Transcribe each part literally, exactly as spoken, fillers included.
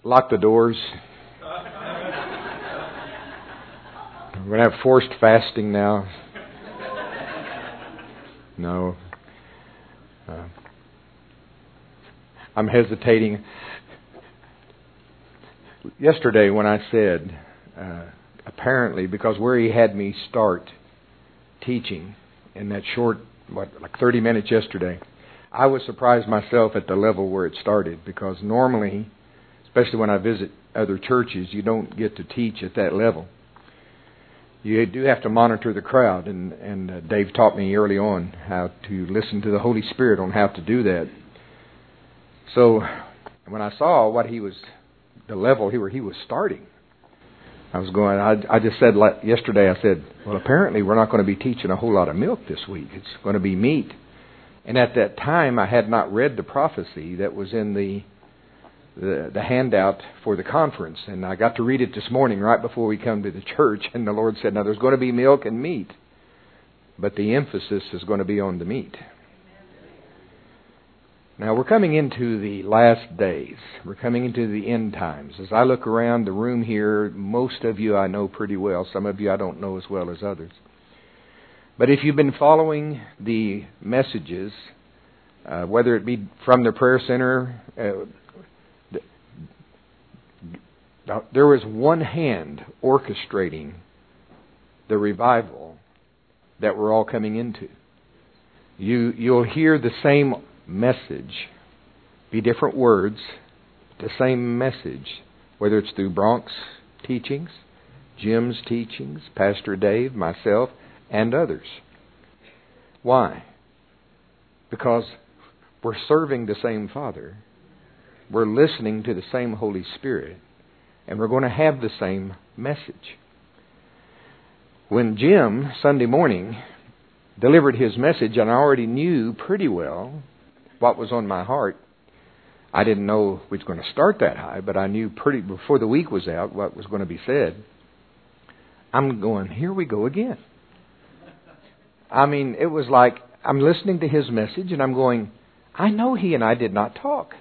lock the doors. We're going to have forced fasting now. No. Uh, I'm hesitating. Yesterday when I said, uh, apparently, because where he had me start teaching in that short, what, like thirty minutes yesterday, I was surprised myself at the level where it started, because normally, especially when I visit other churches, you don't get to teach at that level. You do have to monitor the crowd, and, and uh, Dave taught me early on how to listen to the Holy Spirit on how to do that. So when I saw what he was, the level where he was starting, I was going, I, I just said like yesterday, I said, well, apparently we're not going to be teaching a whole lot of milk this week. It's going to be meat. And at that time, I had not read the prophecy that was in the The, the handout for the conference, and I got to read it this morning right before we come to the church, and the Lord said, now there's going to be milk and meat, but the emphasis is going to be on the meat. Now we're coming into the last days. We're coming into the end times. As I look around the room here, most of you I know pretty well. Some of you I don't know as well as others. But if you've been following the messages, uh, whether it be from the prayer center, uh, Now, there was one hand orchestrating the revival that we're all coming into. You, you'll hear the same message, be different words, the same message, whether it's through Bronk's teachings, Jim's teachings, Pastor Dave, myself, and others. Why? Because we're serving the same Father. We're listening to the same Holy Spirit. And we're going to have the same message. When Jim, Sunday morning, delivered his message, and I already knew pretty well what was on my heart. I didn't know we was going to start that high, but I knew pretty before the week was out what was going to be said. I'm going, here we go again. I mean, it was like I'm listening to his message, and I'm going, I know he and I did not talk.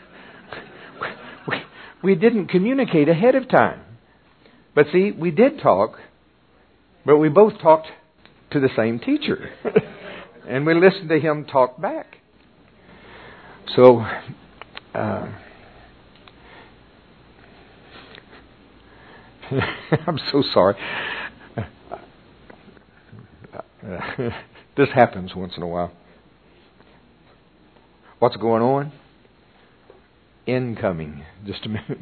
We didn't communicate ahead of time. But see, we did talk, but we both talked to the same teacher. And we listened to him talk back. So, uh, I'm so sorry. This happens once in a while. What's going on? Incoming. Just a minute.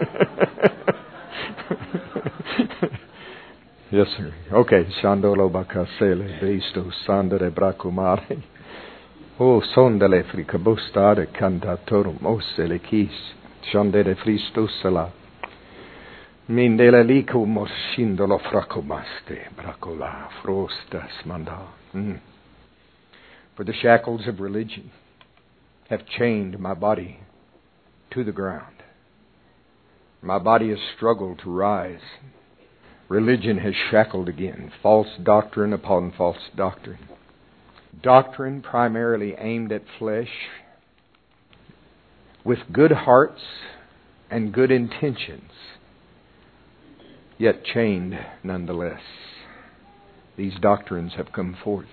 Yes, sir. Okay. Shandolo bakasele visto sandere bracumare. O sondele fricabustare cantatorum osele kis. Shandere fristosela. Mindele lico morsindolo fracomaste bracola frostas manda. Mm. For the shackles of religion have chained my body to the ground. My body has struggled to rise. Religion has shackled again. False doctrine upon false doctrine. Doctrine primarily aimed at flesh, with good hearts and good intentions, yet chained nonetheless. These doctrines have come forth.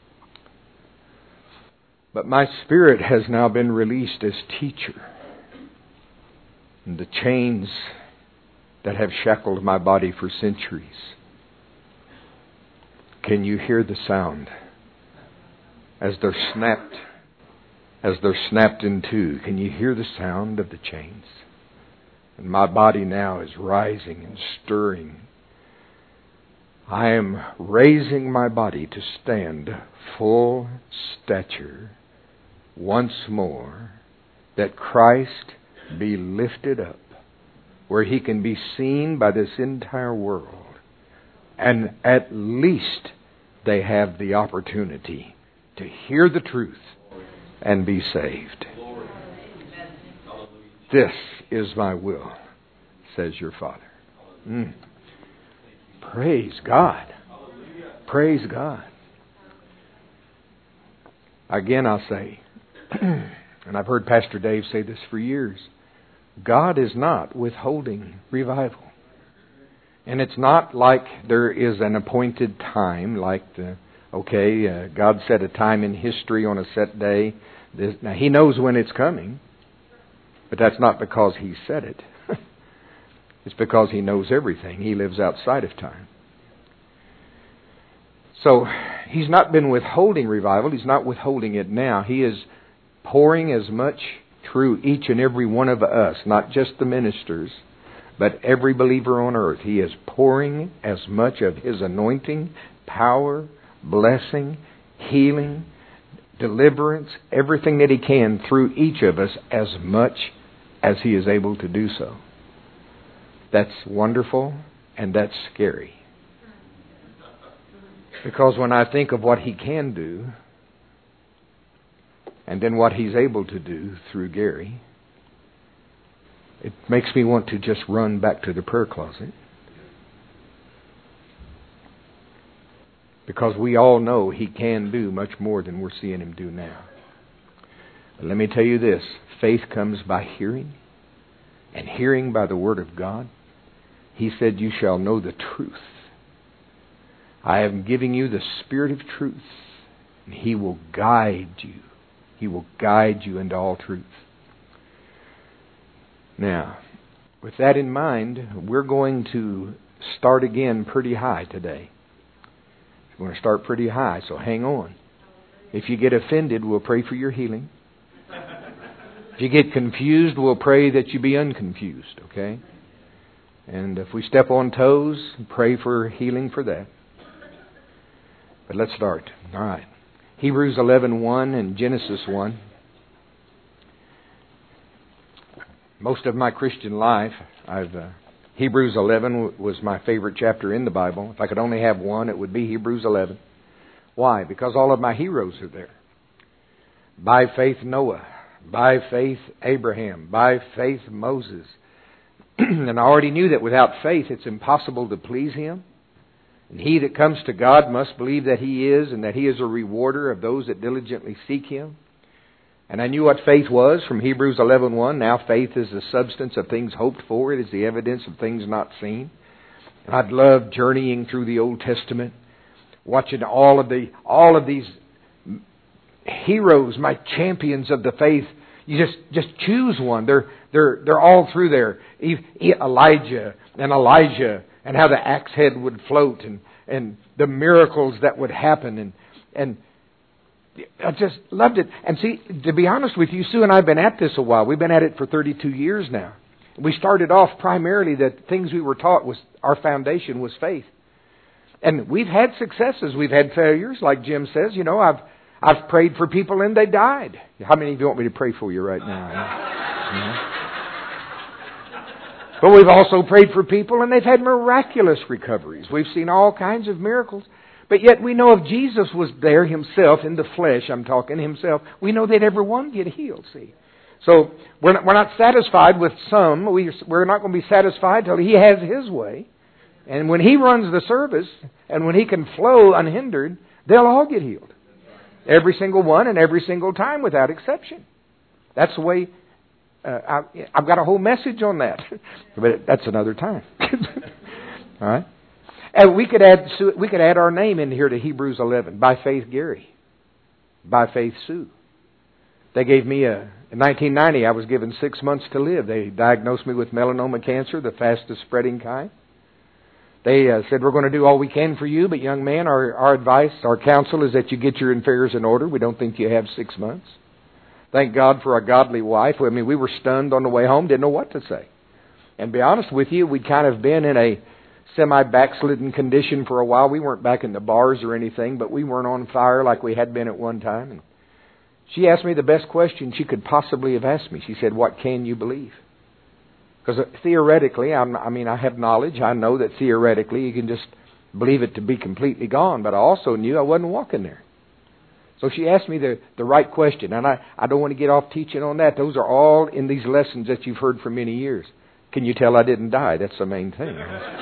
But my spirit has now been released as teacher. And the chains that have shackled my body for centuries. Can you hear the sound as they're snapped, as they're snapped in two? Can you hear the sound of the chains? And my body now is rising and stirring. I am raising my body to stand full stature once more, that Christ be lifted up, where He can be seen by this entire world. And at least they have the opportunity to hear the truth and be saved. This is my will, says your Father. Mm. Praise God. Praise God. Again, I'll say, and I've heard Pastor Dave say this for years, God is not withholding revival. And it's not like there is an appointed time, like the, okay, uh, God set a time in history on a set day. This, now, He knows when it's coming, but that's not because He said it. It's because He knows everything. He lives outside of time. So, He's not been withholding revival. He's not withholding it now. He is pouring as much through each and every one of us, not just the ministers, but every believer on earth. He is pouring as much of His anointing, power, blessing, healing, deliverance, everything that He can through each of us as much as He is able to do so. That's wonderful and that's scary. Because when I think of what He can do, and then what He's able to do through Gary, it makes me want to just run back to the prayer closet. Because we all know He can do much more than we're seeing Him do now. But let me tell you this, faith comes by hearing, and hearing by the Word of God. He said, you shall know the truth. I am giving you the Spirit of truth, and He will guide you. He will guide you into all truth. Now, with that in mind, we're going to start again pretty high today. We're going to start pretty high, so hang on. If you get offended, we'll pray for your healing. If you get confused, we'll pray that you be unconfused, okay? And if we step on toes, pray for healing for that. But let's start. All right. Hebrews eleven one and Genesis one. Most of my Christian life, I've uh, Hebrews eleven was my favorite chapter in the Bible. If I could only have one, it would be Hebrews eleven. Why? Because all of my heroes are there. By faith Noah, by faith Abraham, by faith Moses. And I already knew that without faith it's impossible to please Him. And he that comes to God must believe that He is, and that He is a rewarder of those that diligently seek Him. And I knew what faith was from Hebrews eleven one. Now faith is the substance of things hoped for. It is the evidence of things not seen. And I'd love journeying through the Old Testament, watching all of the all of these heroes, my champions of the faith. You just just choose one. They're they're they're all through there. Elijah and Elijah, and how the axe head would float, and and the miracles that would happen, and and. I just loved it. And see, to be honest with you, Sue and I have been at this a while. We've been at it for thirty-two years now. We started off primarily that things we were taught was our foundation was faith. And we've had successes. We've had failures, like Jim says. You know, I've I've prayed for people and they died. How many of you want me to pray for you right now? But we've also prayed for people and they've had miraculous recoveries. We've seen all kinds of miracles. But yet we know if Jesus was there Himself, in the flesh, I'm talking Himself, we know that everyone get healed, see. So we're not, we're not satisfied with some. We, we're not going to be satisfied till He has His way. And when He runs the service, and when He can flow unhindered, they'll all get healed. Every single one, and every single time without exception. That's the way, uh, I, I've got a whole message on that. But that's another time. All right. And we could add we could add our name in here to Hebrews eleven. By faith, Gary. By faith, Sue. They gave me a... In nineteen ninety, I was given six months to live. They diagnosed me with melanoma cancer, the fastest spreading kind. They uh, said, we're going to do all we can for you, but young man, our, our advice, our counsel is that you get your affairs in order. We don't think you have six months. Thank God for a godly wife. I mean, we were stunned on the way home, didn't know what to say. And to be honest with you, we'd kind of been in a semi-backslidden condition for a while. We weren't back in the bars or anything, but we weren't on fire like we had been at one time. And she asked me the best question she could possibly have asked me. She said, what can you believe? Because theoretically, I'm, I mean, I have knowledge. I know that theoretically you can just believe it to be completely gone, but I also knew I wasn't walking there. So she asked me the, the right question, and I, I don't want to get off teaching on that. Those are all in these lessons that you've heard for many years. Can you tell I didn't die? That's the main thing.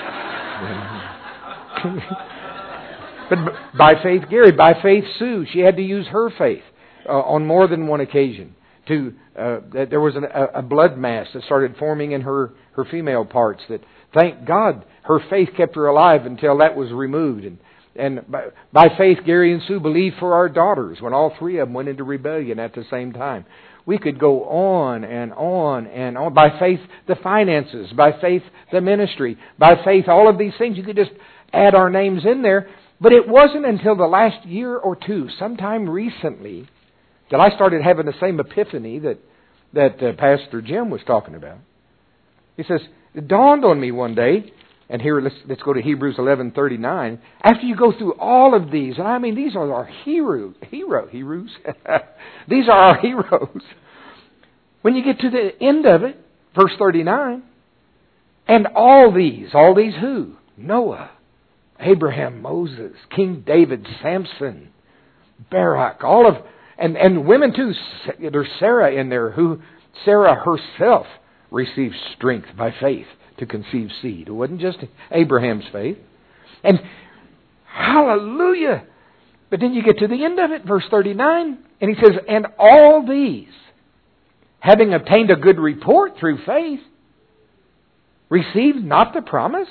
But by faith, Gary, by faith, Sue, she had to use her faith uh, on more than one occasion. to uh, that there was an, a, a blood mass that started forming in her, her female parts. That, thank God, her faith kept her alive until that was removed. And, and by, by faith, Gary and Sue believed for our daughters when all three of them went into rebellion at the same time. We could go on and on and on. By faith, the finances. By faith, the ministry. By faith, all of these things. You could just add our names in there. But it wasn't until the last year or two, sometime recently, that I started having the same epiphany that that uh, Pastor Jim was talking about. He says, it dawned on me one day, and here let's let's go to Hebrews eleven thirty-nine. After you go through all of these, and I mean these are our heroes, hero heroes. These are our heroes. When you get to the end of it, verse thirty-nine, and all these, all these who? Noah, Abraham, Moses, King David, Samson, Barak, all of, and, and women too. There's Sarah in there, who Sarah herself received strength by faith to conceive seed. It wasn't just Abraham's faith. And hallelujah! But then you get to the end of it, verse thirty-nine, and he says, and all these, having obtained a good report through faith, received not the promise?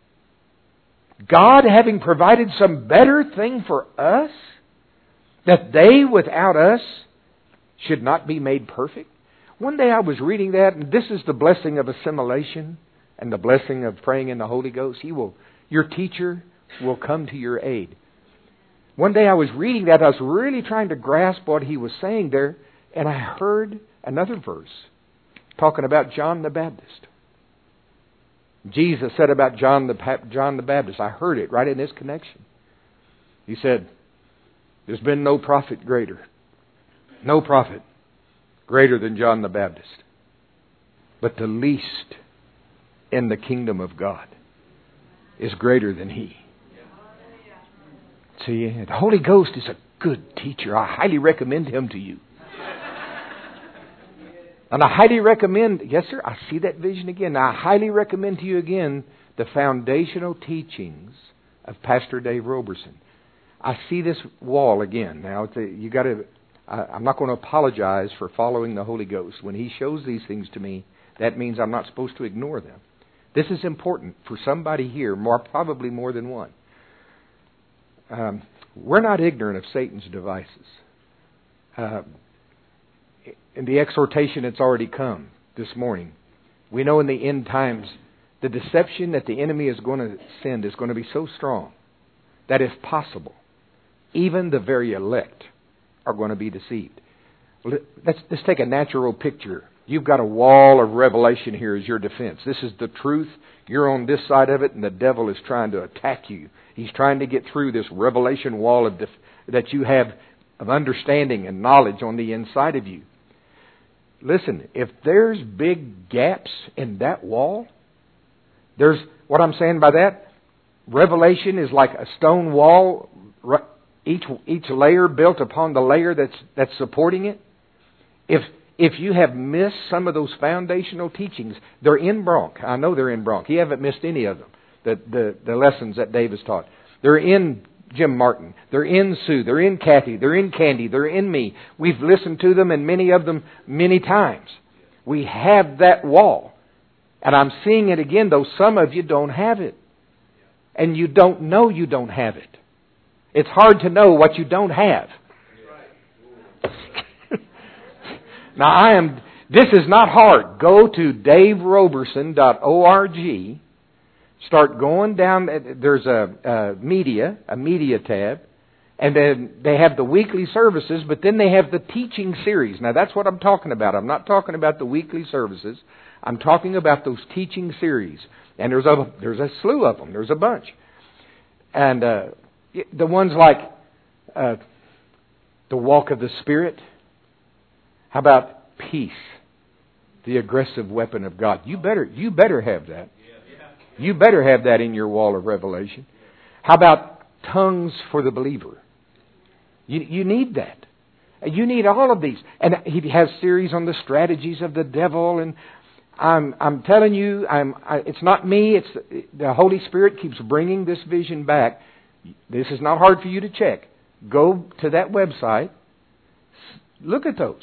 God having provided some better thing for us, that they without us should not be made perfect? One day I was reading that, and this is the blessing of assimilation and the blessing of praying in the Holy Ghost. He will, your teacher will come to your aid. One day I was reading that, I was really trying to grasp what he was saying there, and I heard another verse talking about John the Baptist. Jesus said about John the John the Baptist, I heard it right in this connection. He said, there's been no prophet greater, no prophet greater than John the Baptist, but the least in the kingdom of God is greater than he. See, the Holy Ghost is a good teacher. I highly recommend him to you. And I highly recommend, yes sir, I see that vision again. I highly recommend to you again the foundational teachings of Pastor Dave Roberson. I see this wall again. Now, it's a, you got to. I'm not going to apologize for following the Holy Ghost. When He shows these things to me, that means I'm not supposed to ignore them. This is important for somebody here, more probably more than one. Um, we're not ignorant of Satan's devices. Uh, in the exhortation that's already come this morning, we know in the end times the deception that the enemy is going to send is going to be so strong that if possible, even the very elect are going to be deceived. Let's, let's take a natural picture. You've got a wall of revelation here as your defense. This is the truth. You're on this side of it, and the devil is trying to attack you. He's trying to get through this revelation wall of def- that you have of understanding and knowledge on the inside of you. Listen, if there's big gaps in that wall, there's what I'm saying by that. Revelation is like a stone wall, each each layer built upon the layer that's that's supporting it. If if you have missed some of those foundational teachings, they're in Bronx. I know they're in Bronx. You haven't missed any of them. The the, the lessons that Dave has taught. They're in Jim Martin. They're in Sue. They're in Kathy. They're in Candy. They're in me. We've listened to them and many of them many times. We have that wall. And I'm seeing it again, though some of you don't have it. And you don't know you don't have it. It's hard to know what you don't have. Now I am, this is not hard. Go to dave roberson dot org. Start going down. There's a, a media, a media tab. And then they have the weekly services, but then they have the teaching series. Now that's what I'm talking about. I'm not talking about the weekly services. I'm talking about those teaching series. And there's a, there's a slew of them. There's a bunch. And uh, the ones like uh, the walk of the Spirit. How about peace? The aggressive weapon of God. You better, you better have that. You better have that in your wall of revelation. How about tongues for the believer? You, you need that. You need all of these. And he has series on the strategies of the devil. And I'm, I'm telling you, I'm, I, it's not me. It's the Holy Spirit keeps bringing this vision back. This is not hard for you to check. Go to that website. Look at those.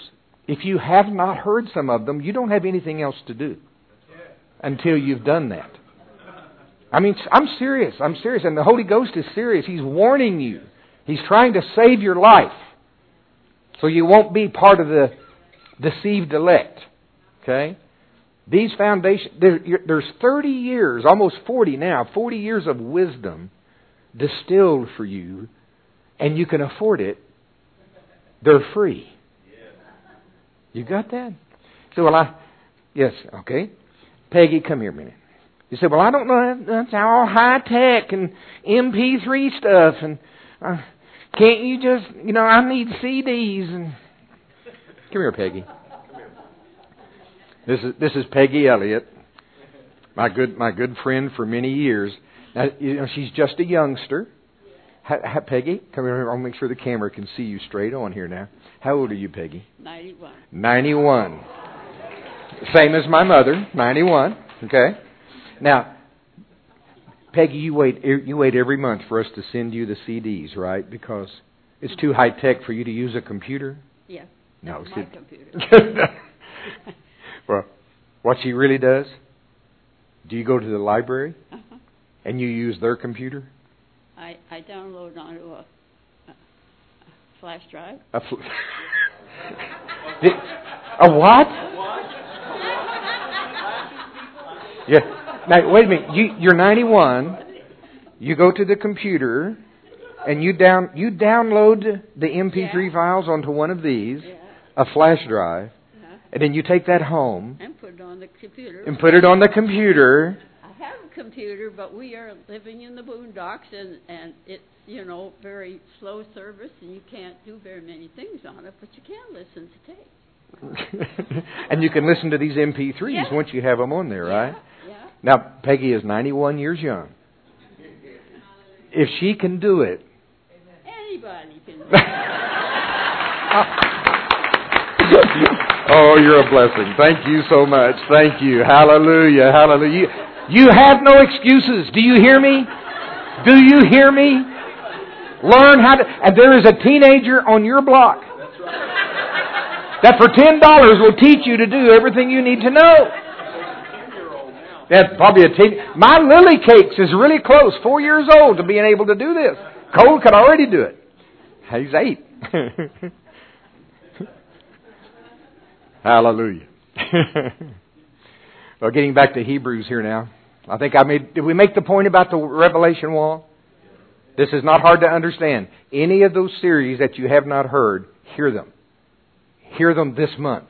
If you have not heard some of them, you don't have anything else to do until you've done that. I mean, I'm serious. I'm serious. And the Holy Ghost is serious. He's warning you. He's trying to save your life so you won't be part of the deceived elect. Okay? These foundations, there, there's thirty years, almost forty now, forty years of wisdom distilled for you, and you can afford it. They're free. You got that? So, well, I, yes, okay. Peggy, come here a minute. You said, well, I don't know, that's all high tech and M P three stuff, and uh, can't you just, you know, I need C Ds. And come here, Peggy. This is this is Peggy Elliott, my good my good friend for many years. Now, you know, she's just a youngster. Ha, ha, Peggy, come here. I'll make sure the camera can see you straight on here now. How old are you, Peggy? Ninety-one. Ninety-one. Same as my mother, ninety-one. Okay. Now, Peggy, you wait. You wait every month for us to send you the C Ds, right? Because it's too high tech for you to use a computer. Yeah. No, that's my see, computer. Well, what she really does, do you go to the library Uh-huh. and you use their computer? I, I download onto a, a flash drive. A, fl- a what? Yeah. Now, wait a minute. You, you're ninety-one. You go to the computer and you down you download the M P three Yeah. files onto one of these, Yeah. a flash drive, Uh-huh. and then you take that home And put it on the computer. and put it on the computer. I have a computer, but we are living in the boondocks, and, and it's, you know, very slow service, and you can't do very many things on it, but you can listen to tape. And you can listen to these M P threes Yeah. once you have them on there, right? Yeah, yeah. Now, Peggy is ninety-one years young. If she can do it, Anybody can do it. oh, you're a blessing. Thank you so much. Thank you. Hallelujah. Hallelujah. You, you have no excuses. Do you hear me? Do you hear me? Learn how to... And there is a teenager on your block that for ten dollars will teach you to do everything you need to know. That's probably a teen... My Lily Cakes is really close, four years old, to being able to do this. Cole could already do it. He's eight. Hallelujah. Well, getting back to Hebrews here now. I think I made... Did we make the point about the Revelation wall? This is not hard to understand. Any of those series that you have not heard, hear them. Hear them this month.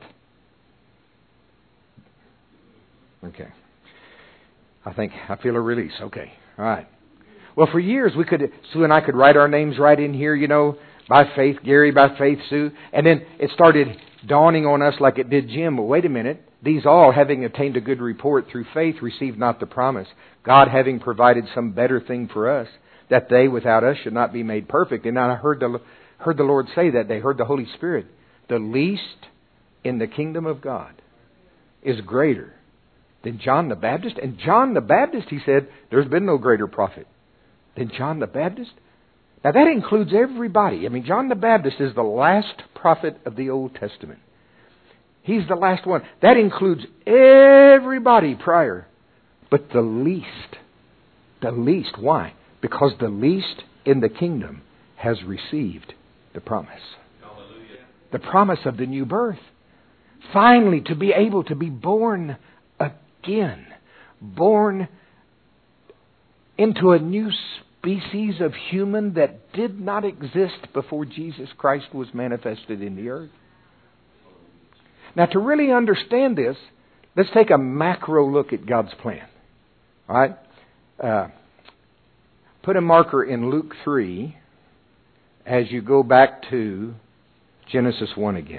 Okay. I think I feel a release. Okay. All right. Well, for years we could, Sue and I could write our names right in here, you know, by faith, Gary, by faith, Sue. And then it started dawning on us like it did Jim. Well, wait a minute. These all, having obtained a good report through faith, received not the promise. God having provided some better thing for us, that they without us should not be made perfect. And I heard the, heard the Lord say that. They heard the Holy Spirit. The least in the kingdom of God is greater than John the Baptist. And John the Baptist, he said, there's been no greater prophet than John the Baptist. Now that includes everybody. I mean, John the Baptist is the last prophet of the Old Testament. He's the last one. That includes everybody prior. But the least, the least, why? Because the least in the kingdom has received the promise. Hallelujah. The promise of the new birth. Finally, to be able to be born again. Born into a new species of human that did not exist before Jesus Christ was manifested in the earth. Now, to really understand this, let's take a macro look at God's plan. All right? Uh, put a marker in Luke three as you go back to Genesis one again.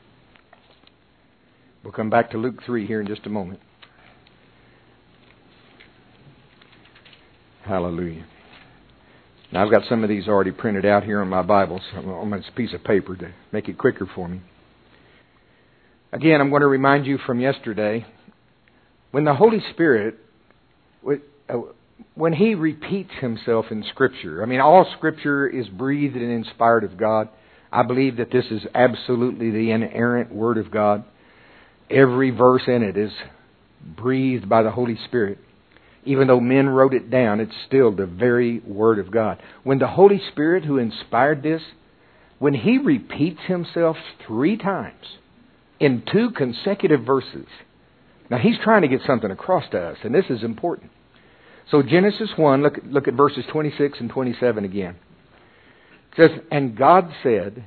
We'll come back to Luke three here in just a moment. Hallelujah. Now, I've got some of these already printed out here on my Bible, so on this piece of paper to make it quicker for me. Again, I'm going to remind you from yesterday, when the Holy Spirit, when He repeats Himself in Scripture, I mean, all Scripture is breathed and inspired of God. I believe that this is absolutely the inerrant Word of God. Every verse in it is breathed by the Holy Spirit. Even though men wrote it down, it's still the very Word of God. When the Holy Spirit who inspired this, when He repeats Himself three times in two consecutive verses, now He's trying to get something across to us, and this is important. So Genesis one, look, look at verses twenty-six and twenty-seven again. It says, "And God said,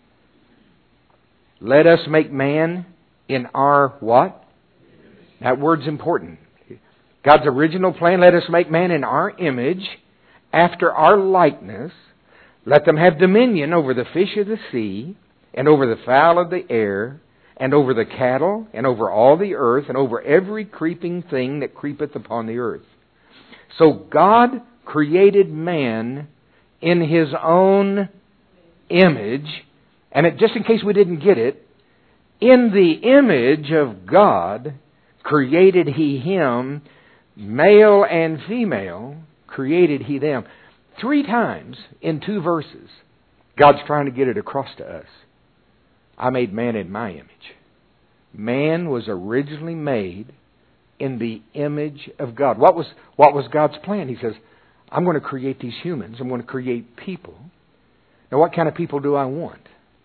let us make man in our" what? That word's important. God's original plan, let us make man in our image, after our likeness. Let them have dominion over the fish of the sea, and over the fowl of the air, and over the cattle, and over all the earth, and over every creeping thing that creepeth upon the earth. So God created man in His own image. And it, just in case we didn't get it, in the image of God created He him, male and female created He them. Three times in two verses, God's trying to get it across to us. I made man in my image. Man was originally made in the image of God. What was, what was God's plan? He says, I'm going to create these humans. I'm going to create people. Now, what kind of people do I want?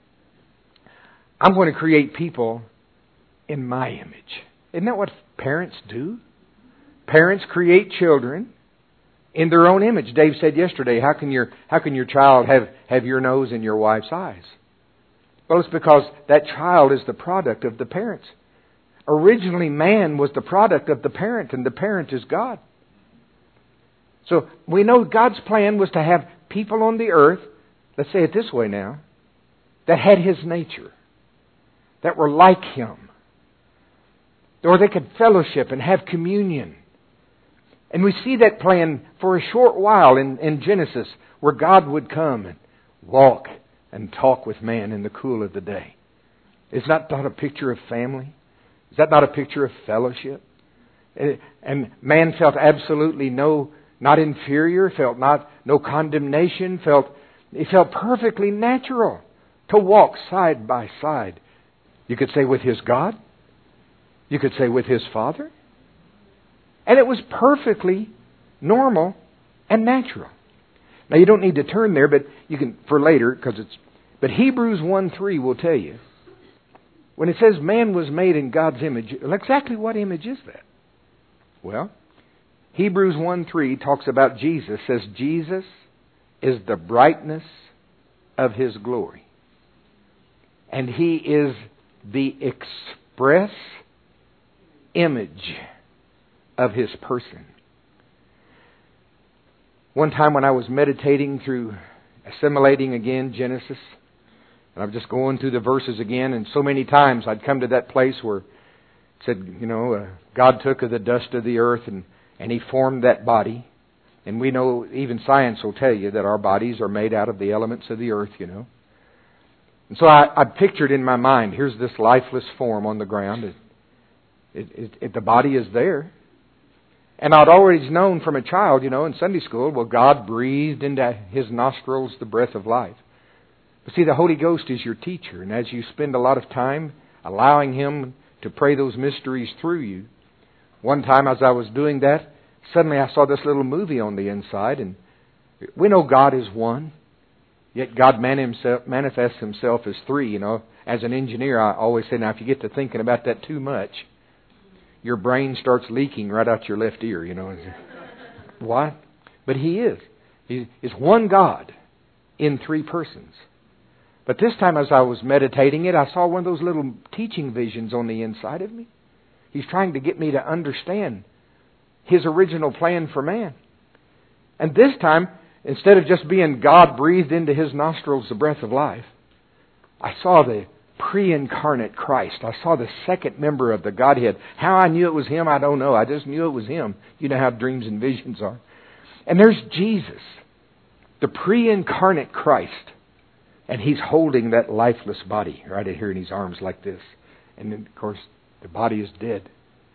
I'm going to create people in my image. Isn't that what parents do? Parents create children in their own image. Dave said yesterday, how can your, how can your child have, have your nose in your wife's eyes? Well, it's because that child is the product of the parents. Originally, man was the product of the parent, and the parent is God. So we know God's plan was to have people on the earth, let's say it this way now, that had His nature, that were like Him, or they could fellowship and have communion. And we see that plan for a short while in, in Genesis, where God would come and walk and talk with man in the cool of the day. Is that not a picture of family? Is that not a picture of fellowship? And man felt absolutely no, not inferior, felt not no condemnation, felt it felt perfectly natural to walk side by side. You could say with his God. You could say with his Father. And it was perfectly normal and natural. Now you don't need to turn there, but you can for later, because it's. But Hebrews one three will tell you, when it says man was made in God's image, exactly what image is that? Well, Hebrews one three talks about Jesus, says Jesus is the brightness of His glory. And He is the express image of His person. One time when I was meditating through assimilating again Genesis, and I'm just going through the verses again, and so many times I'd come to that place where it said, you know, uh, God took of the dust of the earth and, and He formed that body. And we know, even science will tell you that our bodies are made out of the elements of the earth, you know. And so I, I pictured in my mind, here's this lifeless form on the ground. It, it, it, it, the body is there. And I'd always known from a child, you know, in Sunday school, well, God breathed into His nostrils the breath of life. But see, the Holy Ghost is your teacher. And as you spend a lot of time allowing Him to pray those mysteries through you, one time as I was doing that, suddenly I saw this little movie on the inside. And we know God is one. Yet God manifests Himself as three, you know. As an engineer, I always say, now if you get to thinking about that too much, your brain starts leaking right out your left ear, you know. What? But He is. He is one God in three persons. But this time as I was meditating it, I saw one of those little teaching visions on the inside of me. He's trying to get me to understand His original plan for man. And this time, instead of just being God breathed into His nostrils the breath of life, I saw the pre-incarnate Christ. I saw the second member of the Godhead. How I knew it was Him, I don't know. I just knew it was Him. You know how dreams and visions are. And there's Jesus, the pre-incarnate Christ. And He's holding that lifeless body right here in His arms like this. And then, of course, the body is dead.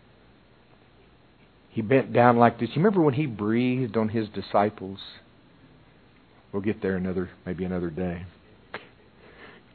He bent down like this. You remember when He breathed on His disciples? We'll get there another, maybe another day.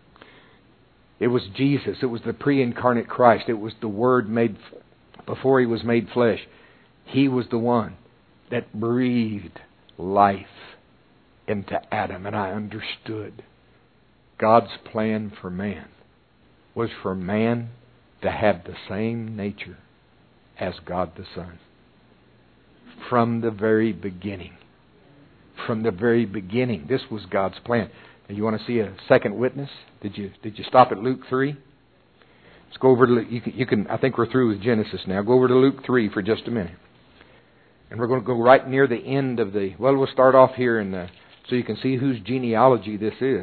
It was Jesus. It was the pre-incarnate Christ. It was the Word made before He was made flesh. He was the one that breathed life into Adam. And I understood God's plan for man was for man to have the same nature as God the Son. From the very beginning. From the very beginning. This was God's plan. And you want to see a second witness? Did you did you stop at Luke three? Let's go over to you can, you can I think we're through with Genesis now. Go over to Luke three for just a minute. And we're going to go right near the end of the well, we'll start off here in the, so you can see whose genealogy this is.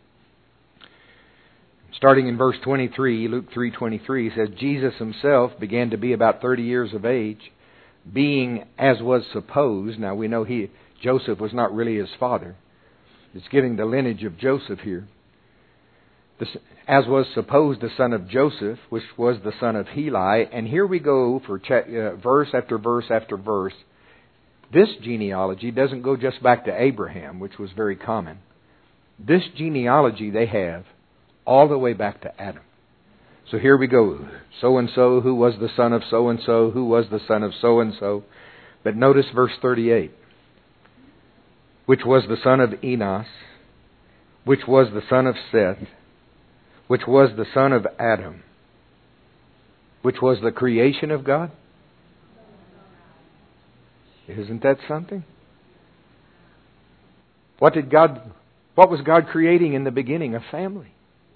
Starting in verse twenty-three, Luke three twenty-three says, Jesus himself began to be about thirty years of age, being as was supposed. Now we know he Joseph was not really his father. It's giving the lineage of Joseph here. This, as was supposed, the son of Joseph, which was the son of Heli. And here we go for uh, verse after verse after verse. This genealogy doesn't go just back to Abraham, which was very common. This genealogy they have all the way back to Adam. So here we go. So-and-so, who was the son of so-and-so, who was the son of so-and-so. But notice verse thirty-eight. Which was the son of Enos, which was the son of Seth, which was the son of Adam, which was the creation of God. Isn't that something? What did God, what was God creating in the beginning? A family.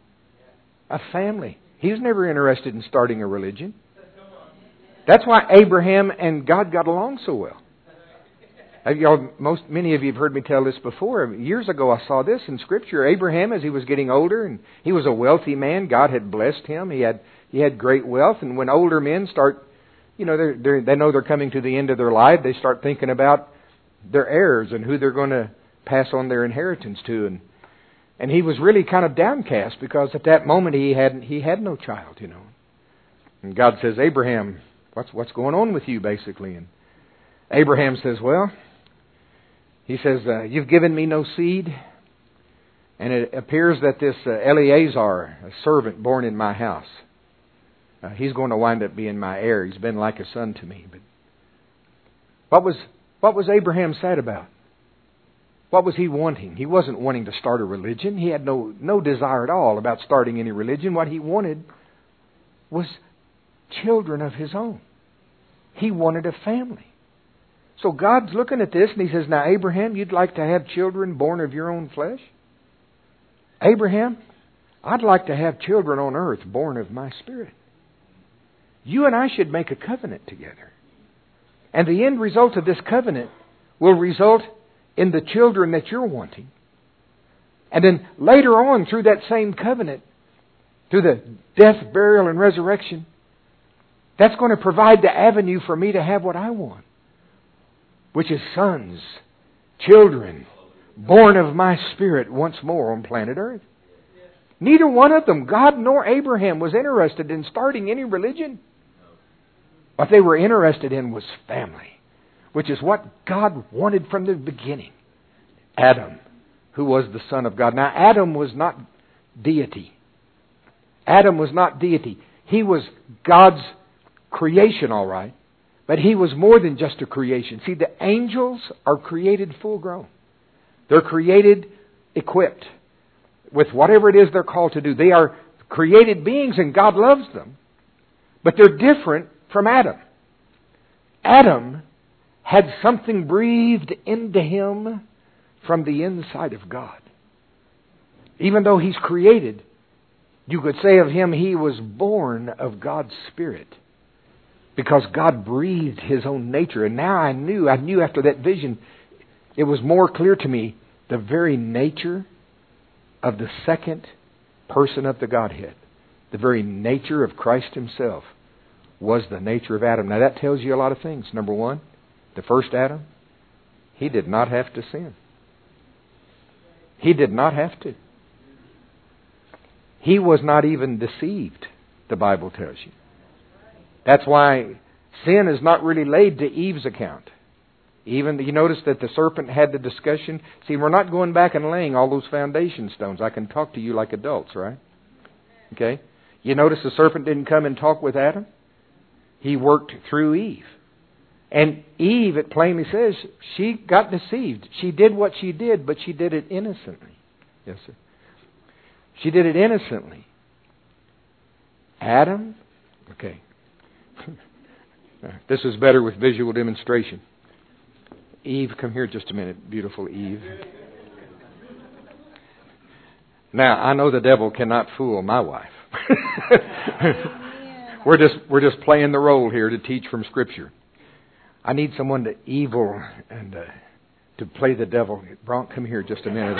A family. He was never interested in starting a religion. That's why Abraham and God got along so well. Y'all, most many of you have heard me tell this before. Years ago, I saw this in Scripture. Abraham, as he was getting older, and he was a wealthy man. God had blessed him. He had he had great wealth. And when older men start, you know, they're, they're, they know they're coming to the end of their life, they start thinking about their heirs and who they're going to pass on their inheritance to. And and he was really kind of downcast because at that moment he had he had no child, you know. And God says, Abraham, what's what's going on with you, basically? And Abraham says, well. He says, uh, you've given me no seed, and it appears that this uh, Eleazar, a servant born in my house, uh, he's going to wind up being my heir. He's been like a son to me. But what was what was Abraham sad about? What was he wanting? He wasn't wanting to start a religion. He had no no desire at all about starting any religion. What he wanted was children of his own. He wanted a family. So God's looking at this and He says, now Abraham, you'd like to have children born of your own flesh? Abraham, I'd like to have children on earth born of my Spirit. You and I should make a covenant together. And the end result of this covenant will result in the children that you're wanting. And then later on, through that same covenant, through the death, burial, and resurrection, that's going to provide the avenue for me to have what I want. Which is sons, children, born of my Spirit once more on planet Earth. Neither one of them, God nor Abraham, was interested in starting any religion. What they were interested in was family, which is what God wanted from the beginning. Adam, who was the Son of God. Now, Adam was not deity. Adam was not deity. He was God's creation, all right. But he was more than just a creation. See, the angels are created full grown. They're created equipped with whatever it is they're called to do. They are created beings and God loves them. But they're different from Adam. Adam had something breathed into him from the inside of God. Even though he's created, you could say of him he was born of God's Spirit. Because God breathed His own nature. And now I knew, I knew after that vision, it was more clear to me, the very nature of the second person of the Godhead. The very nature of Christ Himself was the nature of Adam. Now that tells you a lot of things. Number one, the first Adam, he did not have to sin. He did not have to. He was not even deceived, the Bible tells you. That's why sin is not really laid to Eve's account. Even, you notice that the serpent had the discussion. See, we're not going back and laying all those foundation stones. I can talk to you like adults, right? Okay? You notice the serpent didn't come and talk with Adam? He worked through Eve. And Eve, it plainly says, she got deceived. She did what she did, but she did it innocently. Yes, sir. She did it innocently. Adam? Okay. This is better with visual demonstration. Eve, come here just a minute, beautiful Eve. Now, I know the devil cannot fool my wife. we're just we're just playing the role here to teach from Scripture. I need someone to evil and uh, to play the devil. Bronk, come here just a minute.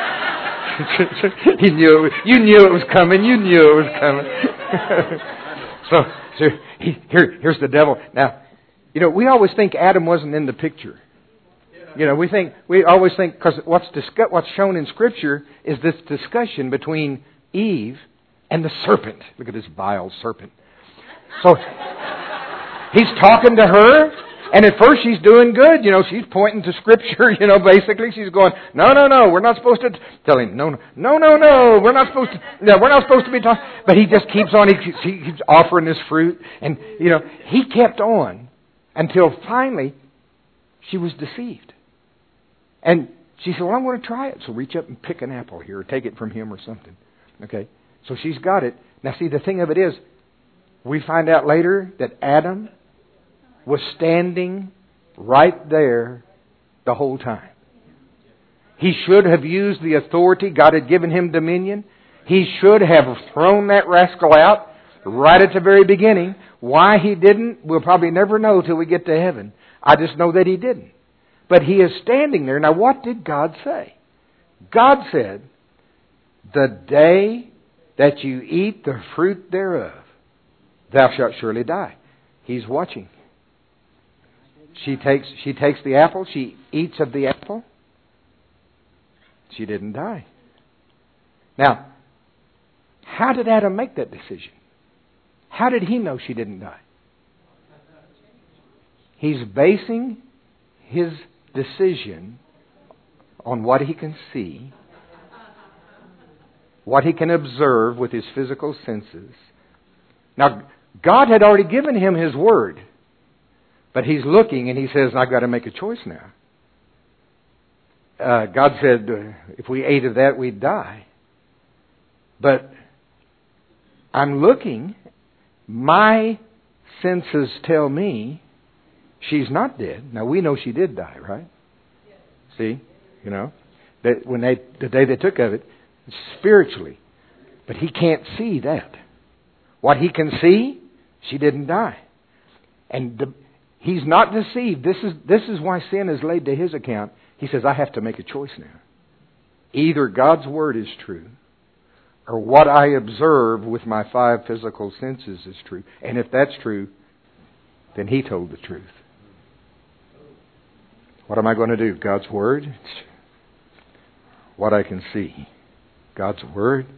he knew it, you knew it was coming. You knew it was coming. so, so he, here, here's the devil. Now, you know, we always think Adam wasn't in the picture. You know, we think we always think because what's discuss, what's shown in Scripture is this discussion between Eve and the serpent. Look at this vile serpent. So he's talking to her, and at first she's doing good. You know, she's pointing to Scripture. You know, basically she's going, no, no, no, we're not supposed to tell him, no, no, no, no, no, we're not supposed to. No, we're not supposed to be talking. But he just keeps on. He keeps, he keeps offering this fruit, and you know, he kept on until finally she was deceived. And she said, well, I'm going to try it. So reach up and pick an apple here or take it from him or something. Okay? So she's got it. Now, see, the thing of it is, we find out later that Adam was standing right there the whole time. He should have used the authority. God had given him dominion. He should have thrown that rascal out right at the very beginning. Why he didn't, we'll probably never know till we get to heaven. I just know that he didn't. But he is standing there. Now, what did God say? God said, the day that you eat the fruit thereof, thou shalt surely die. He's watching. She takes, she takes the apple. She eats of the apple. She didn't die. Now, how did Adam make that decision? How did he know she didn't die? He's basing his decision on what he can see, what he can observe with his physical senses. Now, God had already given him His Word, but he's looking and he says, I've got to make a choice now. Uh, God said, uh, if we ate of that, we'd die. But I'm looking, my senses tell me she's not dead. Now, we know she did die, right? Yes. See? You know? That when they, the day they took of it, spiritually. But he can't see that. What he can see, she didn't die. And the, he's not deceived. This is, this is why sin is laid to his account. He says, I have to make a choice now. Either God's Word is true, or what I observe with my five physical senses is true. And if that's true, then he told the truth. What am I going to do? God's Word? What I can see. God's Word?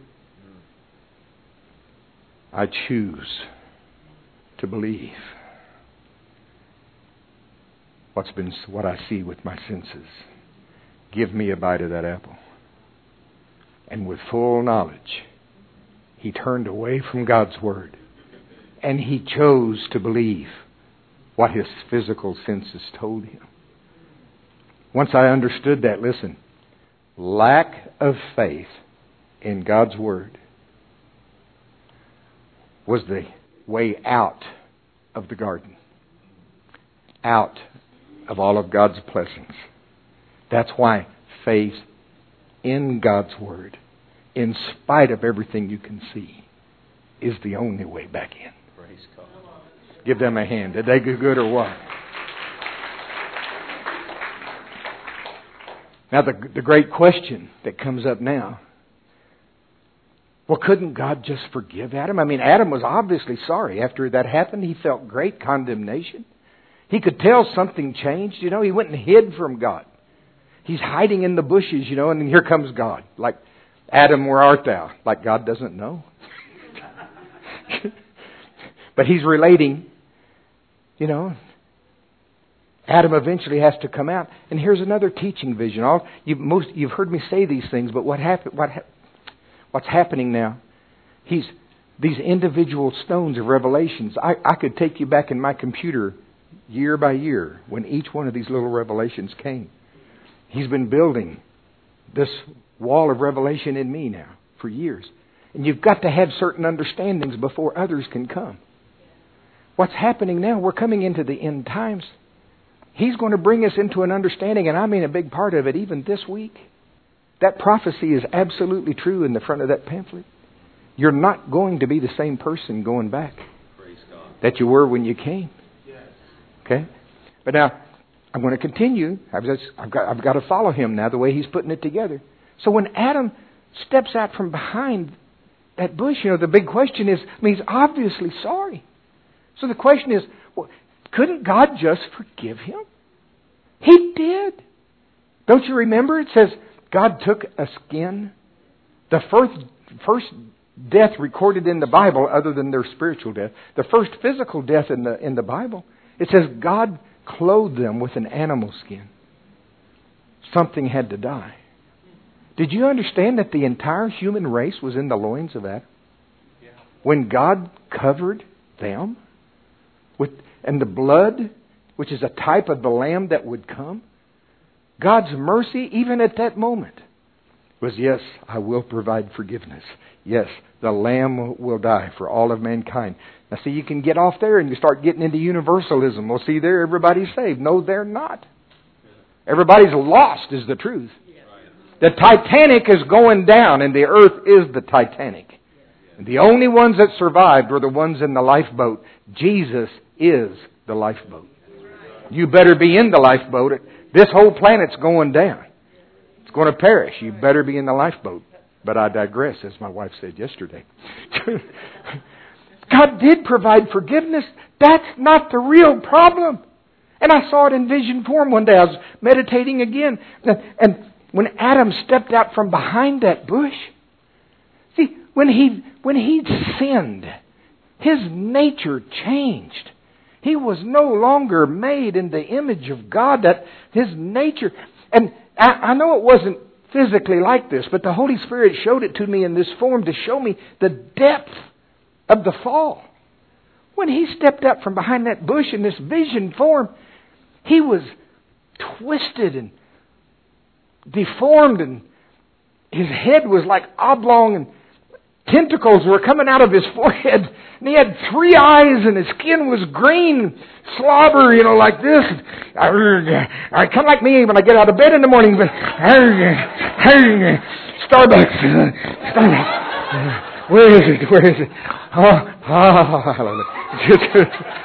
I choose to believe what's been, what I see with my senses. Give me a bite of that apple. And with full knowledge, he turned away from God's Word. And he chose to believe what his physical senses told him. Once I understood that, listen, lack of faith in God's Word was the way out of the garden. Out of all of God's blessings. That's why faith in God's Word, in spite of everything you can see, is the only way back in. Praise God. Give them a hand. Did they do good or what? Now the, the great question that comes up now, well, couldn't God just forgive Adam? I mean, Adam was obviously sorry. After that happened, he felt great condemnation. He could tell something changed. You know, he went and hid from God. He's hiding in the bushes, you know, and then here comes God. Like, Adam, where art thou? Like God doesn't know. But he's relating, you know, Adam eventually has to come out. And here's another teaching vision. All you most you've heard me say these things, but what happened? What ha- what's happening now? He's these individual stones of revelations. I, I could take you back in my computer year by year when each one of these little revelations came. He's been building this wall of revelation in me now for years. And you've got to have certain understandings before others can come. What's happening now, we're coming into the end times. He's going to bring us into an understanding, and I mean a big part of it even this week. That prophecy is absolutely true in the front of that pamphlet. You're not going to be the same person going back that you were when you came. Okay? But now, I'm going to continue. I've, just, I've, got, I've got to follow him now, the way he's putting it together. So when Adam steps out from behind that bush, you know, the big question is, I mean, he's obviously sorry. So the question is, well, couldn't God just forgive him? He did. Don't you remember? It says God took a skin. The first, first death recorded in the Bible, other than their spiritual death, the first physical death in the in the Bible, it says God clothed them with an animal skin. Something had to die. Did you understand that the entire human race was in the loins of Adam? Yeah. When God covered them with, and the blood, which is a type of the Lamb that would come, God's mercy, even at that moment, was, yes, I will provide forgiveness. Yes, the Lamb will die for all of mankind. Now see, you can get off there and you start getting into universalism. Well, see, there everybody's saved. No, they're not. Everybody's lost is the truth. The Titanic is going down, and the earth is the Titanic. And the only ones that survived were the ones in the lifeboat. Jesus is the lifeboat. You better be in the lifeboat. This whole planet's going down. It's going to perish. You better be in the lifeboat. But I digress, as my wife said yesterday. God did provide forgiveness. That's not the real problem. And I saw it in vision form one day. I was meditating again. And when Adam stepped out from behind that bush, see, when he when he sinned, his nature changed. He was no longer made in the image of God. That his nature, and I, I know it wasn't physically like this, but the Holy Spirit showed it to me in this form to show me the depth of the fall. When he stepped out from behind that bush in this vision form, he was twisted and deformed, and his head was like oblong, and tentacles were coming out of his forehead, and he had three eyes, and his skin was green, slobber, you know, like this. I come like me when I get out of bed in the morning, but Starbucks, Starbucks, where is it? Where is it? Oh, oh, hallelujah.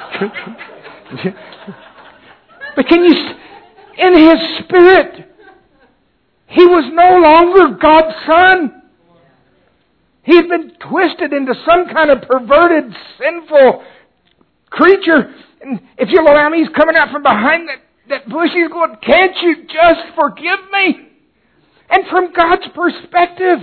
But can you, in his spirit, he was no longer God's son. He had been twisted into some kind of perverted, sinful creature. And if you'll allow me, he's coming out from behind that, that bush. He's going, can't you just forgive me? And from God's perspective,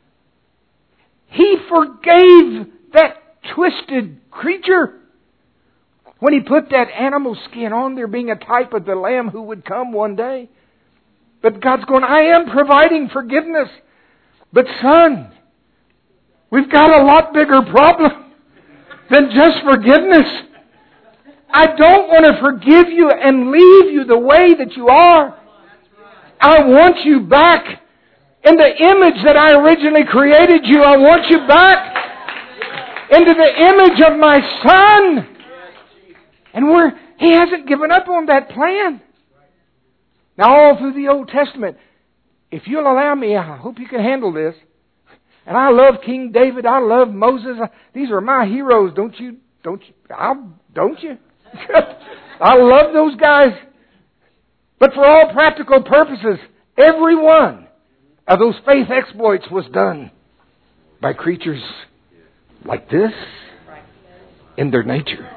He forgave that twisted creature when He put that animal skin on there, being a type of the Lamb who would come one day. But God's going, I am providing forgiveness. But son, we've got a lot bigger problem than just forgiveness. I don't want to forgive you and leave you the way that you are. I want you back in the image that I originally created you. I want you back into the image of my Son. And we're, He hasn't given up on that plan. Now, all through the Old Testament, if you'll allow me, I hope you can handle this. And I love King David. I love Moses. These are my heroes. Don't you? Don't you? I'll, don't you? I love those guys. But for all practical purposes, every one of those faith exploits was done by creatures like this in their nature.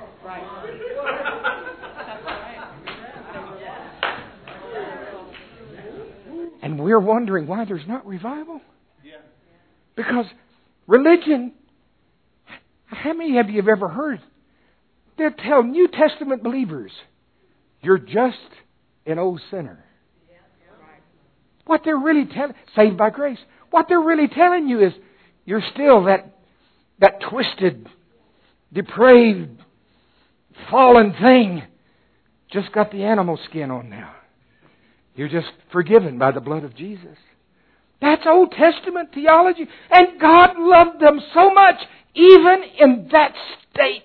And we're wondering why there's not revival. Because religion, how many of you have ever heard? They tell New Testament believers, you're just an old sinner. What they're really telling, saved by grace. What they're really telling you is, you're still that that twisted, depraved, fallen thing just got the animal skin on now. You're just forgiven by the blood of Jesus. That's Old Testament theology. And God loved them so much, even in that state.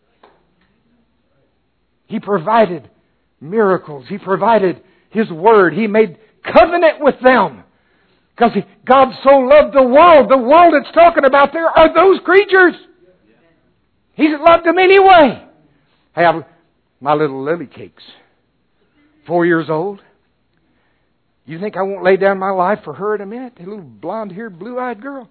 He provided miracles. He provided His Word. He made covenant with them. Because God so loved the world. The world it's talking about there are those creatures. He's loved them anyway. I have my little lily cakes. Four years old. You think I won't lay down my life for her in a minute? A little blonde-haired, blue-eyed girl.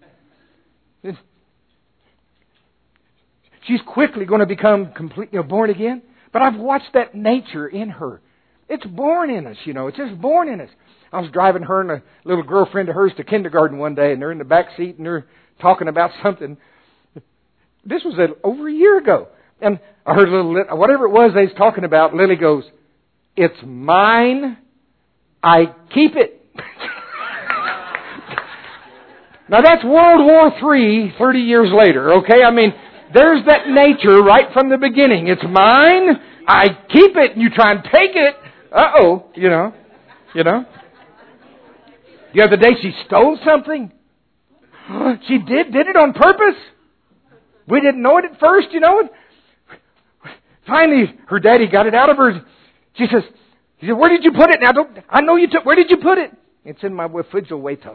She's quickly going to become completely you know, born again. But I've watched that nature in her. It's born in us, you know. It's just born in us. I was driving her and a little girlfriend of hers to kindergarten one day, and they're in the back seat and they're talking about something. This was a, over a year ago. And I heard a little, whatever it was they was talking about, Lily goes, "It's mine. I keep it." Now that's World War Three, thirty years later, okay? I mean, there's that nature right from the beginning. It's mine. I keep it. And you try and take it. Uh-oh, you know, you know. The other day she stole something. She did, did it on purpose. We didn't know it at first, you know. Finally, her daddy got it out of her. She says, he said, "Where did you put it?" Now, don't, I know you took, where did you put it? It's in my refrigerator.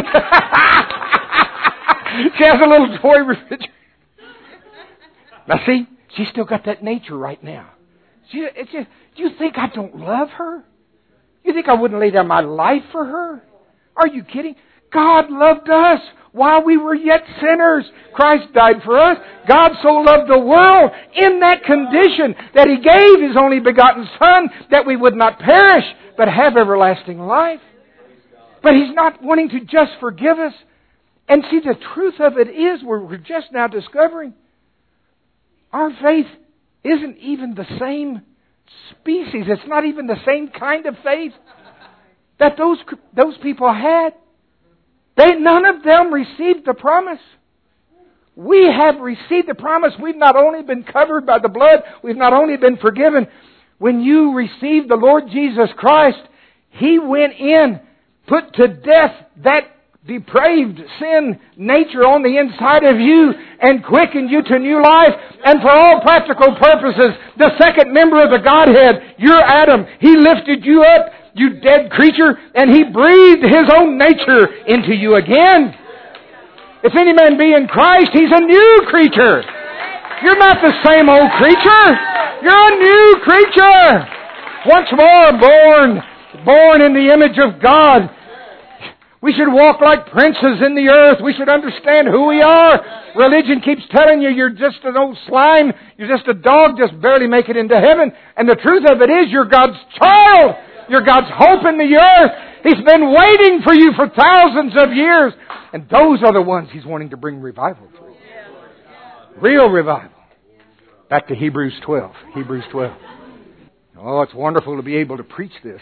She has a little toy refrigerator. Now see, she's still got that nature right now. She, it's just, you think I don't love her? You think I wouldn't lay down my life for her? Are you kidding? God loved us while we were yet sinners. Christ died for us. God so loved the world in that condition that He gave His only begotten Son that we would not perish but have everlasting life. But He's not wanting to just forgive us. And see, the truth of it is, we're just now discovering, our faith isn't even the same species. It's not even the same kind of faith that those those people had. They none of them received the promise. We have received the promise. We've not only been covered by the blood, we've not only been forgiven. When you received the Lord Jesus Christ, He went in, put to death that depraved sin nature on the inside of you and quickened you to new life. And for all practical purposes, the second member of the Godhead, you're Adam. He lifted you up, you dead creature, and He breathed His own nature into you again. If any man be in Christ, he's a new creature. You're not the same old creature. You're a new creature. Once more born, born in the image of God. We should walk like princes in the earth. We should understand who we are. Religion keeps telling you you're just an old slime. You're just a dog, just barely make it into heaven. And the truth of it is you're God's child. You're God's hope in the earth. He's been waiting for you for thousands of years. And those are the ones He's wanting to bring revival to. Real revival. Back to Hebrews twelve. Hebrews twelve. Oh, it's wonderful to be able to preach this.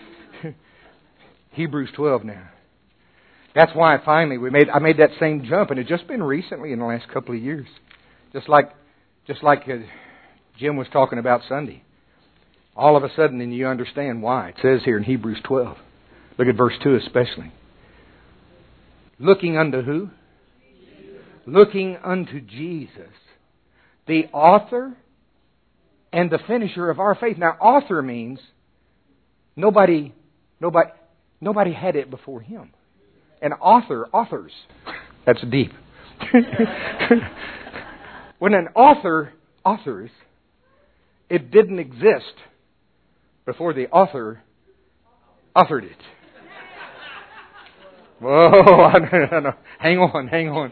Hebrews twelve now. That's why finally we made I made that same jump, and it's just been recently in the last couple of years. Just like just like uh, Jim was talking about Sunday. All of a sudden, then you understand why. It says here in Hebrews twelve. Look at verse two especially. Looking unto who? Jesus. Looking unto Jesus, the author and the finisher of our faith. Now, author means nobody, nobody, nobody had it before Him. An author, authors. That's deep. When an author authors, it didn't exist before the author authored it. Whoa, I know. Hang on, hang on.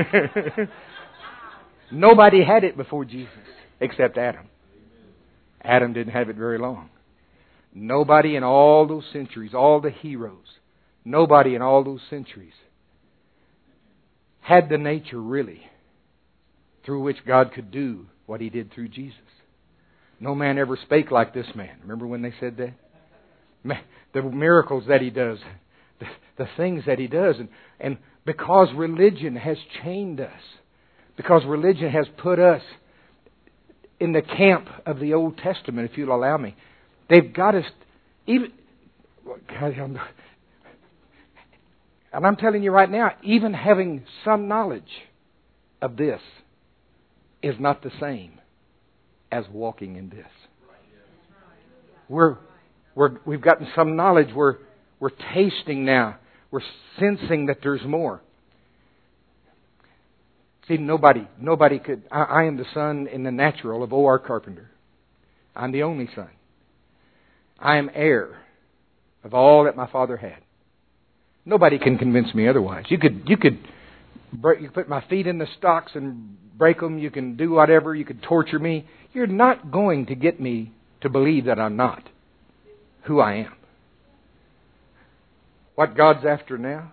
Nobody had it before Jesus except Adam. Adam didn't have it very long. Nobody in all those centuries, all the heroes, nobody in all those centuries had the nature really through which God could do what He did through Jesus. No man ever spake like this man. Remember when they said that? The miracles that He does, the, the things that He does. And, and because religion has chained us, Because religion has put us in the camp of the Old Testament, if you'll allow me. They've got us, even, and I'm telling you right now, even having some knowledge of this is not the same as walking in this. We're, we're, we've gotten some knowledge. We're, we're tasting now. We're sensing that there's more. See, nobody, nobody could... I, I am the son in the natural of O R Carpenter. I'm the only son. I am heir of all that my father had. Nobody can convince me otherwise. You could, you could, break, you could put my feet in the stocks and break them. You can do whatever. You could torture me. You're not going to get me to believe that I'm not who I am. What God's after now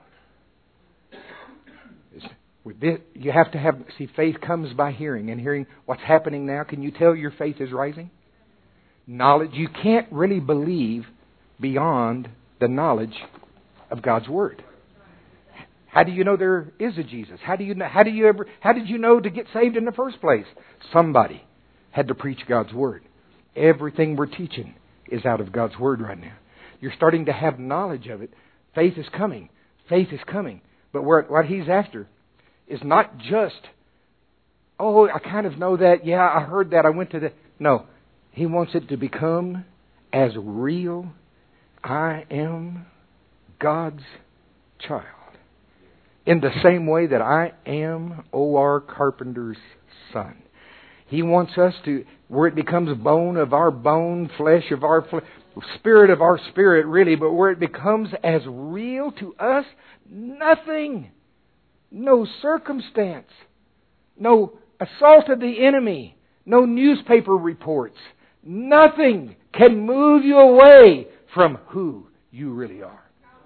is with this, you have to have, see, faith comes by hearing, and hearing what's happening now. Can you tell your faith is rising? Knowledge. You can't really believe beyond the knowledge of God's Word. How do you know there is a Jesus? How do you know, how do you ever how did you know to get saved in the first place? Somebody had to preach God's Word. Everything we're teaching is out of God's Word right now. You're starting to have knowledge of it. Faith is coming. Faith is coming. But what He's after is not just, oh, I kind of know that. Yeah, I heard that. I went to the... No. He wants it to become as real. I am God's child. In the same way that I am O R Carpenter's son. He wants us to, where it becomes bone of our bone, flesh of our flesh, spirit of our spirit, really, but where it becomes as real to us, nothing, no circumstance, no assault of the enemy, no newspaper reports, nothing can move you away from who you really are.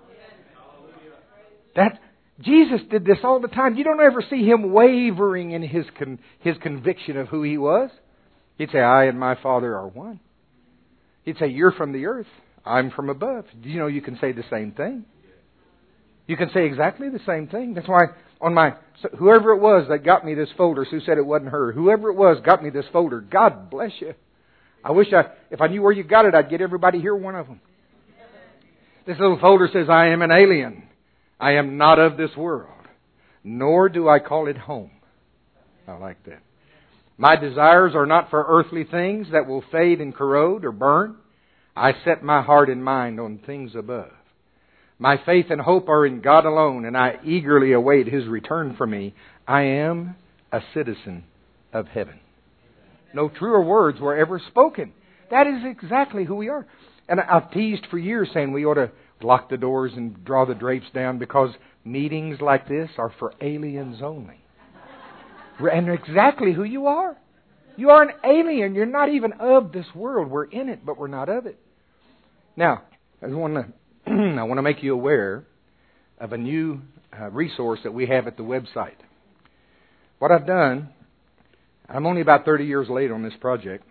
That Jesus did this all the time. You don't ever see Him wavering in His con, His conviction of who He was. He'd say, I and my Father are one. He'd say, you're from the earth. I'm from above. You know, you can say the same thing. You can say exactly the same thing. That's why on my, whoever it was that got me this folder, Sue said it wasn't her, whoever it was got me this folder, God bless you. I wish I, if I knew where you got it, I'd get everybody here one of them. This little folder says, I am an alien. I am not of this world, nor do I call it home. I like that. My desires are not for earthly things that will fade and corrode or burn. I set my heart and mind on things above. My faith and hope are in God alone, and I eagerly await His return for me. I am a citizen of heaven. No truer words were ever spoken. That is exactly who we are. And I've teased for years saying we ought to lock the doors and draw the drapes down because meetings like this are for aliens only. And exactly who you are. You are an alien. You're not even of this world. We're in it, but we're not of it. Now, I want to I want to make you aware of a new uh, resource that we have at the website. What I've done, I'm only about thirty years late on this project.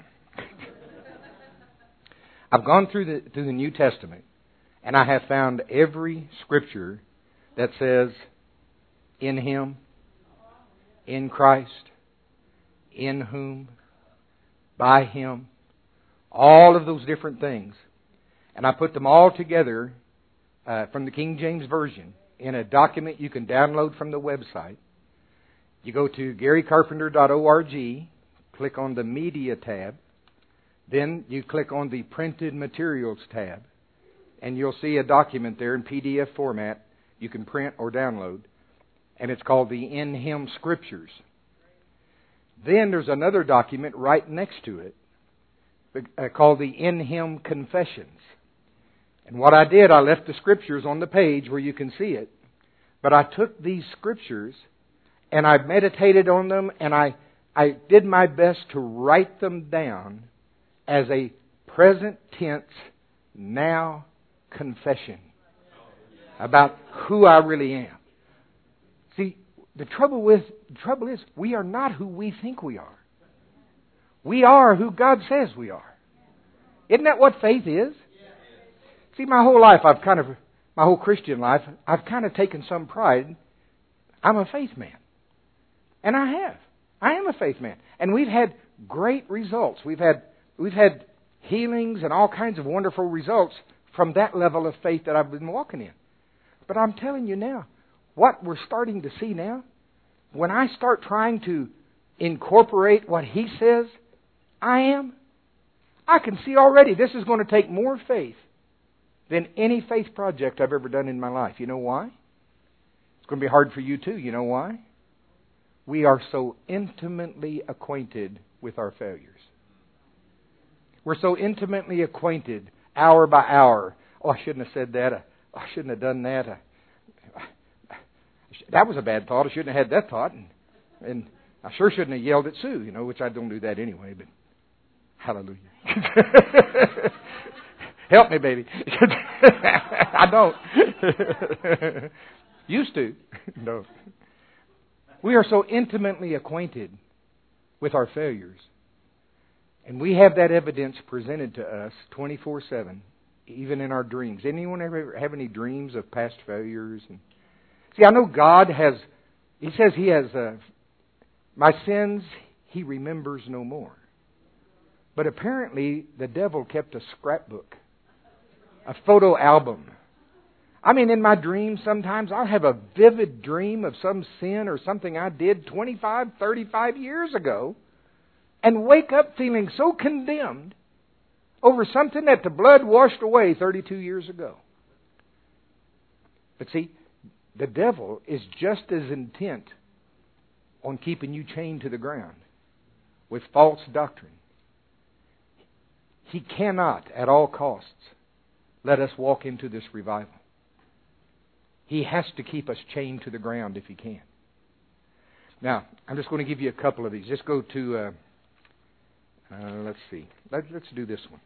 I've gone through the through the New Testament, and I have found every scripture that says, in Him, in Christ, in whom, by Him, all of those different things. And I put them all together uh, from the King James Version in a document you can download from the website. You go to gary carpenter dot org, click on the Media tab, then you click on the Printed Materials tab, and you'll see a document there in P D F format you can print or download, and it's called the In Him Scriptures. Then there's another document right next to it uh, called the In Him Confessions. And what I did, I left the Scriptures on the page where you can see it, but I took these Scriptures and I meditated on them, and I, I did my best to write them down as a present tense, now confession about who I really am. See, the trouble with the trouble is we are not who we think we are. We are who God says we are. Isn't that what faith is? See, my whole life, I've kind of, my whole Christian life, I've kind of taken some pride. I'm a faith man. And I have. I am a faith man. And we've had great results. We've had we've had healings and all kinds of wonderful results from that level of faith that I've been walking in. But I'm telling you now, what we're starting to see now, when I start trying to incorporate what He says I am, I can see already this is going to take more faith than any faith project I've ever done in my life. You know why? It's going to be hard for you too. You know why? We are so intimately acquainted with our failures. We're so intimately acquainted hour by hour. Oh, I shouldn't have said that. Oh, I shouldn't have done that. That was a bad thought. I shouldn't have had that thought. And, and I sure shouldn't have yelled at Sue, you know, which I don't do that anyway, but hallelujah. Help me, baby. I don't. Used to. No. We are so intimately acquainted with our failures. And we have that evidence presented to us twenty-four seven, even in our dreams. Anyone ever have any dreams of past failures? And see, I know God has, He says He has, uh, my sins He remembers no more. But apparently the devil kept a scrapbook, a photo album. I mean, in my dreams sometimes I'll have a vivid dream of some sin or something I did twenty-five, thirty-five years ago and wake up feeling so condemned over something that the blood washed away thirty-two years ago. But see, the devil is just as intent on keeping you chained to the ground with false doctrine. He cannot, at all costs, let us walk into this revival. He has to keep us chained to the ground if he can. Now, I'm just going to give you a couple of these. Just go to, uh, uh, let's see. Let, let's do this one.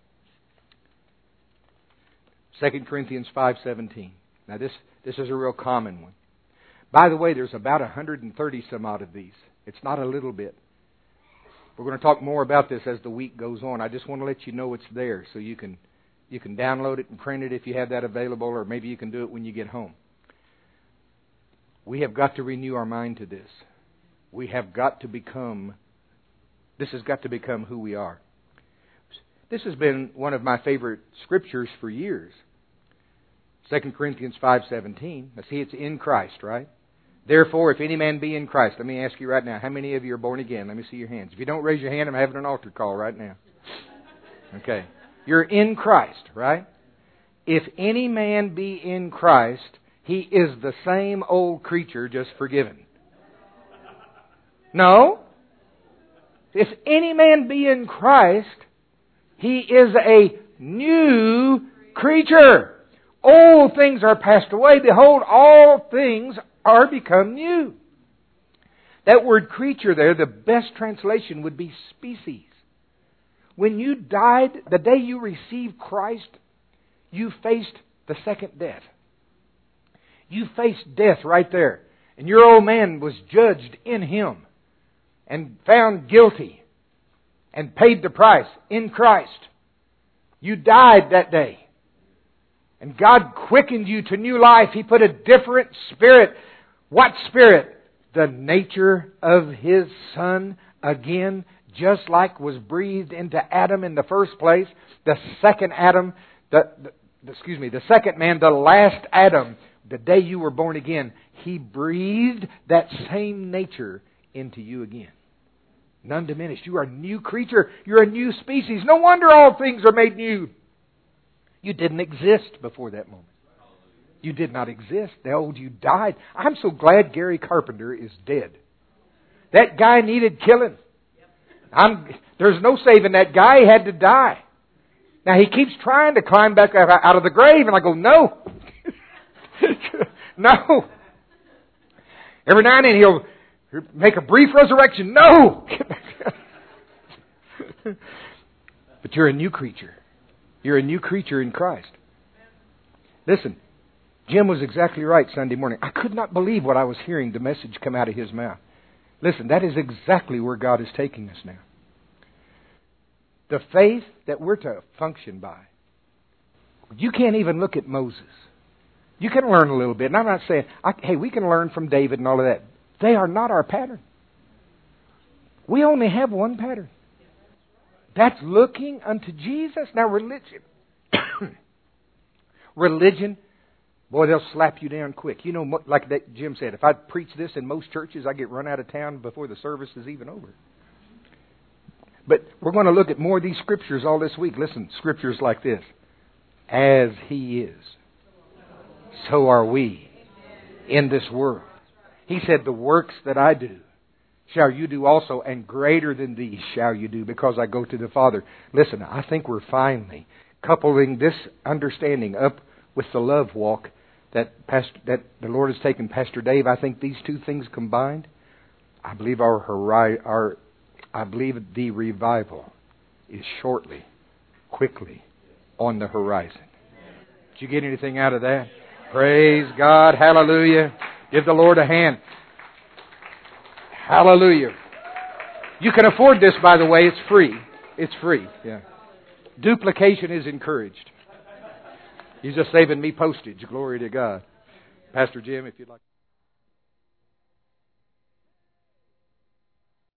Second Corinthians five seventeen. Now, this, this is a real common one. By the way, there's about one hundred thirty some odd of these. It's not a little bit. We're going to talk more about this as the week goes on. I just want to let you know it's there so you can you can download it and print it if you have that available, or maybe you can do it when you get home. We have got to renew our mind to this. We have got to become, this has got to become who we are. This has been one of my favorite scriptures for years. Second Corinthians five seventeen. Now see, it's in Christ, right? Therefore, if any man be in Christ, let me ask you right now, how many of you are born again? Let me see your hands. If you don't raise your hand, I'm having an altar call right now. Okay. You're in Christ, right? If any man be in Christ, he is the same old creature, just forgiven. No. If any man be in Christ, he is a new creature. Old things are passed away. Behold, all things are become new. That word creature there, the best translation would be species. When you died, the day you received Christ, you faced the second death. You faced death right there. And your old man was judged in Him and found guilty and paid the price in Christ. You died that day. And God quickened you to new life. He put a different spirit. What spirit? The nature of His Son again, just like was breathed into Adam in the first place. The second Adam, the, the excuse me, the second man, the last Adam, the day you were born again, He breathed that same nature into you again. None diminished. You are a new creature. You're a new species. No wonder all things are made new. You didn't exist before that moment. You did not exist. The old you died. I'm so glad Gary Carpenter is dead. That guy needed killing. I'm, there's no saving that guy. He had to die. Now he keeps trying to climb back out of the grave, and I go, no. No. Every now and then he'll make a brief resurrection. No. But you're a new creature. You're a new creature in Christ. Listen, Jim was exactly right Sunday morning. I could not believe what I was hearing, the message come out of his mouth. Listen, that is exactly where God is taking us now. The faith that we're to function by. You can't even look at Moses. You can learn a little bit. And I'm not saying, I, hey, we can learn from David and all of that. They are not our pattern. We only have one pattern. That's looking unto Jesus. Now religion. religion, boy, they'll slap you down quick. You know, like that Jim said, if I preach this in most churches, I get run out of town before the service is even over. But we're going to look at more of these scriptures all this week. Listen, scriptures like this. As He is, so are we in this world. He said, the works that I do shall you do also, and greater than these shall you do, because I go to the Father. Listen, I think we're finally coupling this understanding up with the love walk that Pastor, that the Lord has taken Pastor Dave. I think these two things combined, I believe our our I believe the revival is shortly, quickly on the horizon. Did you get anything out of that? Praise God. Hallelujah. Give the Lord a hand. Hallelujah. You can afford this, by the way. It's free. It's free. Yeah. Duplication is encouraged. He's just saving me postage. Glory to God. Pastor Jim, if you'd like.